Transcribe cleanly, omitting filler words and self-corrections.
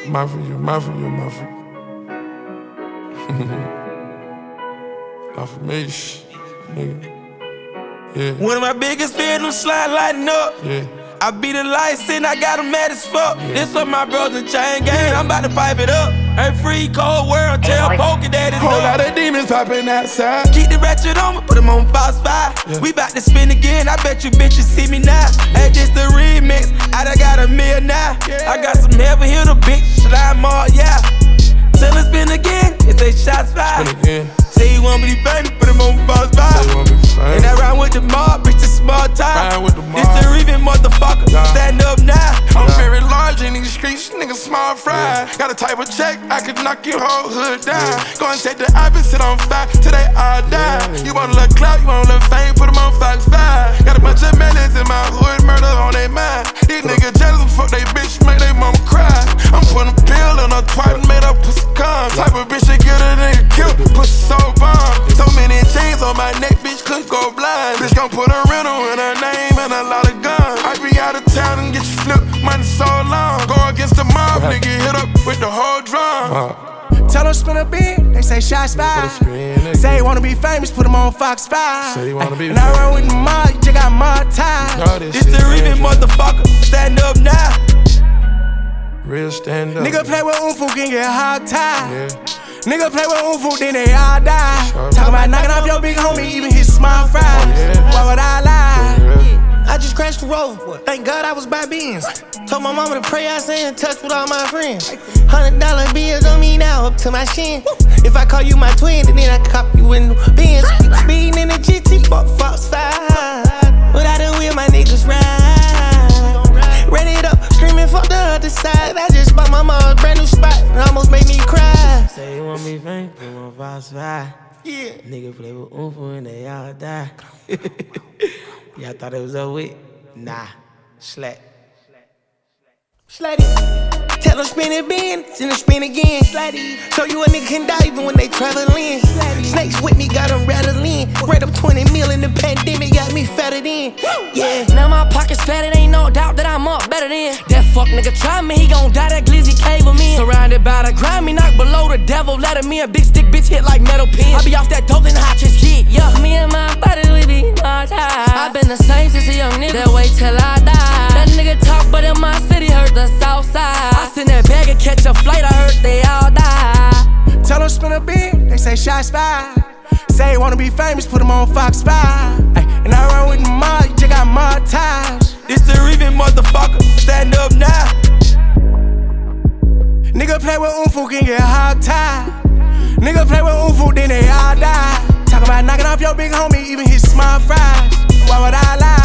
Mafia. Affirmation, nigga. Yeah. One of my biggest fears, them slide lighting up. Yeah. I beat the lights and I got them mad as fuck. Yeah. This what my brother chain gang, I'm about to pipe it up. Ain't free, cold world, tell Poker that it's Whole up. lot of demons popping outside. Keep the ratchet on me, put them on Fox 5. Yeah. We bout to spin again, I bet you bitches see me now. Hey, this the remix, I done got a meal now. Yeah. I got some heavy hitter, bitch, slime all, yeah. Till it spin again, it say shots fired. Spin again. Say you want me to be famous, put him on Fox 5. Say you want me famous. And I ride with the mob, bitch, the small time. Ride with the mob. This the Reven motherfucker, Yeah. stand up now. I'm very large in these streets, niggas small fry. Got a type of check, I could knock your whole hood down. Go and set the opposite on fire, till they all die. You want a little clout, you want a little fame, put them on Fox 5. Got a bunch of melons in my hood, murder on their mind. These niggas jealous, fuck they bitch, make they mama cry. I'm putting a pill in a twat, made up pussy calm. Type of bitch that get a nigga killed, pussy so bomb. So many chains on my neck, bitch, couldn't go blind. Bitch gon' put a rental in her name and a lot of guns. I be out of town and get you flipped, money so long. Go against the mob, nigga, hit up with the whole drum. Tell them spin a beat, they say shots fired. Say you wanna be famous, put them on Fox 5. Say you wanna be and I run with the mob, you just got mob ties. This the Reven motherfucker, stand up now. Real stand up. Nigga play with Umfu, can get hog tied. Yeah. Nigga play with Umfu, then they all die. Sure. Talk about knocking off your big homie, even his small fries. Yeah. Why would I lie? Yeah. I just crashed the road. Thank God I was by Benz. Told my mama to pray, I stay in touch with all my friends. $100 bills on me now, up to my shin. If I call you my twin, then I cop you in the Benz. Speeding in the GT, fuck Fox 5. Without a wheel, my niggas ride. Ran it up, screaming fuck the other side. I just bought my mama a brand new spot, and almost made me cry. Say you want me famous, put him on Fox 5. Yeah. Nigga play with Umfu and they all die. Y'all thought it was over with? Nah, slack. Slutty. Tell them spin it bin, then spin again. Slutty. So you a nigga can die even when they travelin'. Snakes with me, got them rattling. Right up 20 mil in the pandemic, got me fatted in. Yeah. Now my pockets fat, it ain't no doubt that I'm up better than that fuck nigga try me, he gon' die, that glizzy cave with me. Surrounded by the grind, me knock below the devil. Letting me a big stick bitch hit like metal pins. I be off that dope and hot just shit, yeah. Me and my body, we be hard tied. I been the same since a young nigga, that wait till I die. That nigga talk, but in my city hurt the south side. I send that bag and catch a flight, I heard they all die. Tell them spin a beat, they say shots fired. Say you wanna be famous, put them on Fox 5. Ay, and I run with the mob, you just got mob ties. This the Reven motherfucker, stand up now. Nigga play with Umfu, can get hog tied. Nigga play with Umfu, then they all die. Talk about knocking off your big homie, even his small fries. Why would I lie?